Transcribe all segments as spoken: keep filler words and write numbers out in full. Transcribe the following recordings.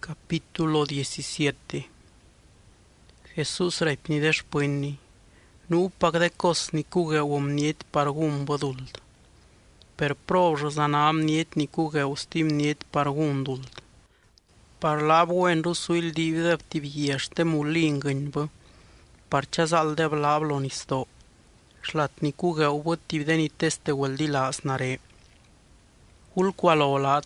Capítulo diecisiete. Jesús repnidesh pâinii, nu upac de cos ni cugeu mniet pargum bădult. Per prov zana mniet ni cugeu stim niet pargundult. Parlab wen rusuil divdeb tibieste mulingâny bă, parceazal deb lablo nisto. Shlat ni cugeu bă tibdeni teste weldilas nare. Ulqualolat,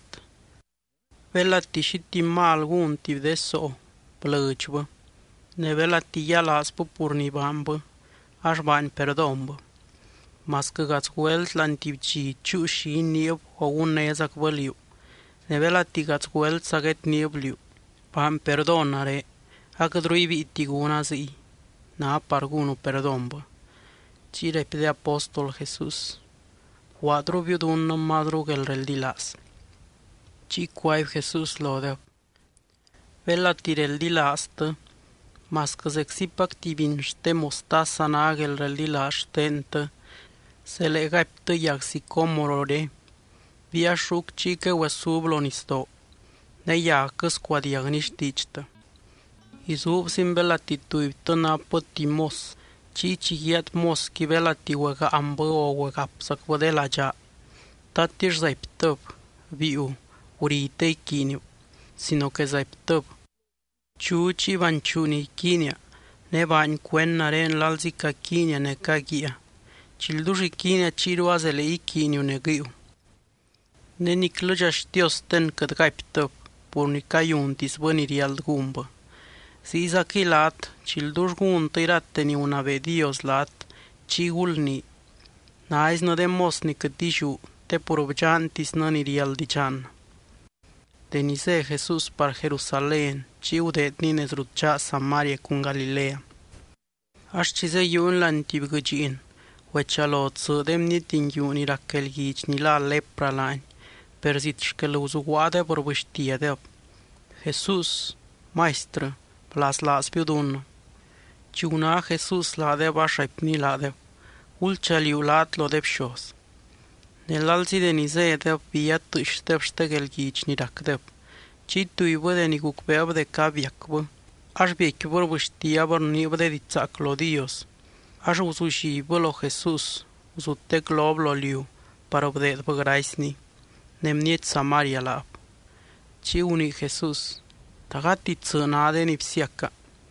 vela tishiti ma algun tibdeso, plăci bă. Ne vela tia las pă purnibam bă, aș bani perdon bă. Mas că gați guelt la antibci, ciu și nieb o un nezac văliu. Ne vela tigați guelt să get niebliu. Pam perdonare, a că druivi tiguna zi. Na pargunu perdon bă. Ci repede apostol Jesus. Quadru viudun madrugel rel dilas. Ci quaib Jesus lodeu. Vela tirel dilastă, mas că zexip activin ște mostasa nagel rel dilas tentă, se lega ptăiac si comorore, via șuc ci că uesub lonisto, ne ia că squadiag niștictă. Izub sim vela titui tăna pătimos, ci ci iat mos ki vela ti uega ambă o uega să văde la ja. Tatiș zai ptăp, viu, uritei chiniu, sino că zai ptăp. Ciu ci van ciuni chinia, ne van cuen nare în lalzi ca chinia ne ca ghia. Cil duși chinia ciruazele i chiniu ne gâiu. Ne niclăgea știos ten cât gai ptăp, purnica iuntis băniri alt gumbă. Si zaki lat, cil duși guntăi ratteni una vedios lat, ci gulni. Nais nă de mosni cât dișu, te purobjantis năniri al dicean. Denise Jesus par Jerusalén, ci udet nines rutja Samaria cun Galilea. Aș cize iun la antib găgin, uecealot să demni din iun irakel ghici ni la lepra lani, perzit șcălăuzu guade vorbăștie de Jesus, maestră, las las piudun. Ci una Jesus la de bașa pni la de, ulcealiu lat lo de pșos. Nelalzi de nize de via tâștep ștegel ghici ni racdep, ci tuibă de nicucbeab de caviacbă, aș viechi vorbăștia bărnibă de dițac lo Dios, aș uzuși bă lo Jesus, uzute glob lo liu, parobdet bă graisni, nemniet Samaria lap. Ci unic Jesus, tagati țăna de nipsiaca,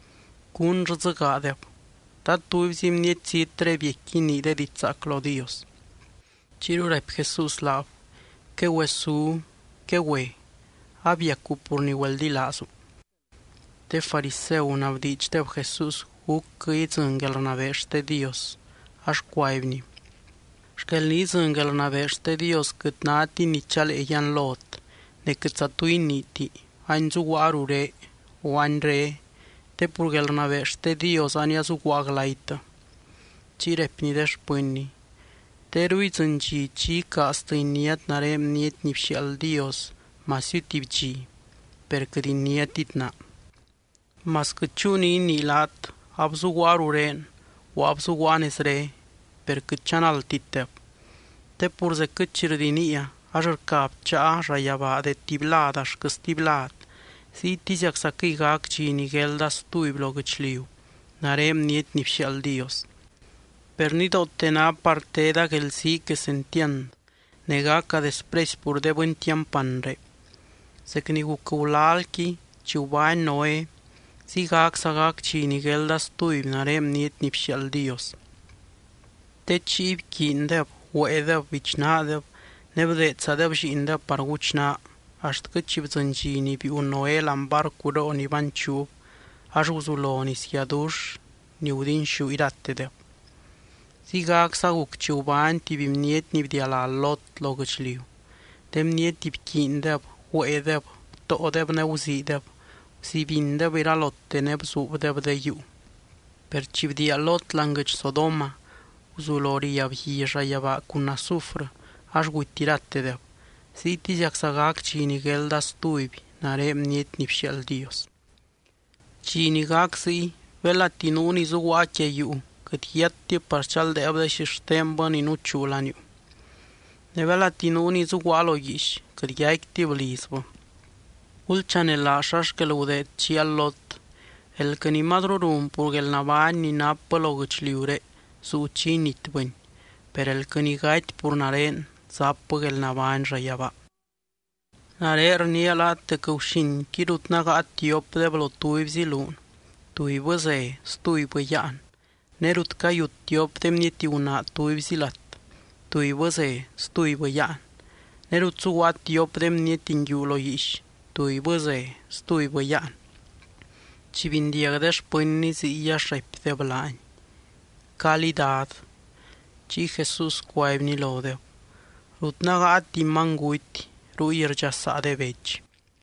cun rzăgadep, ta tuibzim niet țitre viechini de dițac lo Dios. Ciru rep Jesus lav, que uesu, que ue, abia cu purni weldi lasu. Te fariseu navdici de Jesus huc căi zângel navește Dios, aș quaivni. Șkelni zângel navește Dios cât nati niciale eian lot, necât sa tui niti, ain zuguaru re, o ain re, te purgel navește Dios ania zuguaglaită. Ci repnideș pâini. Te rui zângi ci ca stăiniat narem niet nipși al Dios, mas iutibci, per că din niet itna. Mas căciuni nilat, abzuguaru ren, o abzuguanes re, per că cean altitep. Te purze cât cirdinia, ajăr cap cea raiava de tiblat aș că stiblat, si tiziac sa câigac ci nigel da stui blogăcliu, narem niet nipși al Dios. Pernido tena parte da que el sí que se entiende, nega ca despres pur de buen tiampanre. Se knigu kulalki, chiubai noe, si gak sagak chi nigel das tuib narem niet nipsi al Dios. Te chib kindeb, uedeb, vichnadeb, nebdet sadeb jindeb parguchna, așt că chib zângini bi un noel ambar curo ni banciu, aș uzulo ni siaduș, ni udin shu irattedeb. Sigak saguk ciuban tibim niet nibdiala lot logăcliu. Dem niet tib kindeb, uedeb, toodeb neuzideb, si vindeb ira lotte neb subdeb de iu. Per cibdia lot langăci Sodoma, uzuloria vhija iava cu nasufră, aș guitirattedeb. Si tiziac sagak cinigel das tuibi, narem niet nipși al Dios. Cinigak si, vela tinuni zuguache iu, cât iatti parcial de abde și ștembă ni nu ciulaniu. Nevela tinuni zugualo iși, cât iaicti vlisbă. Ulchanelashash que ludet chialot, el que ni madrorum porque el navañ ni nappa logachliure, su chinit buen, pero el que ni gait por naren, zappa el navañ rayaba. Narer ni alat te kaushin kirut naga atiop de blotuib zilun, tui baze, stui bayan, nerut kayut tiop temniti una tuib zilat, tui baze, stui bayan, nerut suwat tiop temniti njulo yish, tui baze, stui bayan. Chivindiagdesh punni zia shep de blañ. Calidad. Chi Jesús cuaibni lodeo. Rut naga ati manguiti, ruir jasa de vech.